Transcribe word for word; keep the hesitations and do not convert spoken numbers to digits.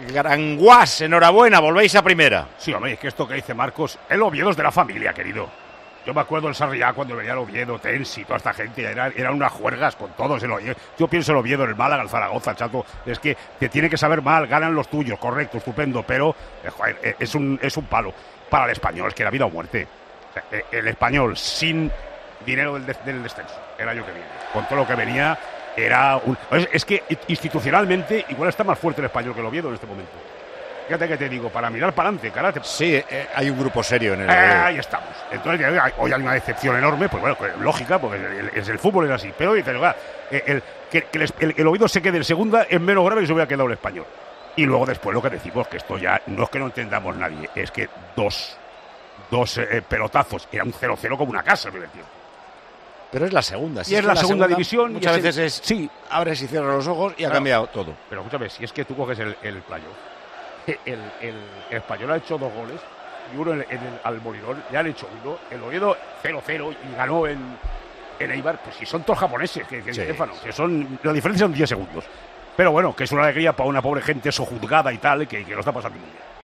Granguas, enhorabuena, volvéis a primera. Sí, hombre, es que esto que dice Marcos, el Oviedo es de la familia, querido. Yo me acuerdo del Sarriá cuando venía el Oviedo, Tensi, toda esta gente, eran, eran unas juergas con todos. El Oviedo. Yo pienso el Oviedo, el Málaga, el Zaragoza, el Chato, es que te tiene que saber mal, ganan los tuyos, correcto, estupendo, pero eh, joder, es, un, es un palo para el Español, es que era vida o muerte. O sea, el Español sin dinero del, del descenso, el año que viene, con todo lo que venía, era un... Es, es que institucionalmente igual está más fuerte el Español que el Oviedo en este momento. Fíjate que te digo, para mirar para adelante, cara. Te... Sí, eh, hay un grupo serio en el. Eh, ahí estamos. Entonces, hoy hay una decepción enorme, pues bueno, lógica, porque el, el, el fútbol es así. Pero oye, el, el, que, que el, el, el Oviedo se quede en segunda es menos grave que se hubiera quedado el Español. Y luego después lo que decimos, que esto ya no es que no entendamos nadie, es que dos, dos eh, pelotazos, era un cero cero como una casa el primer tiempo. Pero es la segunda. Si y es, es la, la segunda, segunda división. Muchas y veces es, sí, abres y cierras los ojos y claro, ha cambiado todo. Pero escúchame, si es que tú coges el, el playoff, el, el, el Español ha hecho dos goles y uno en, en el Almoridón, le han hecho uno, el Oviedo cero cero y ganó en, en Eibar, pues si son todos japoneses, que, que, sí, Estefano, sí. que son, la diferencia son diez segundos. Pero bueno, que es una alegría para una pobre gente sojuzgada y tal, que, que lo está pasando muy bien.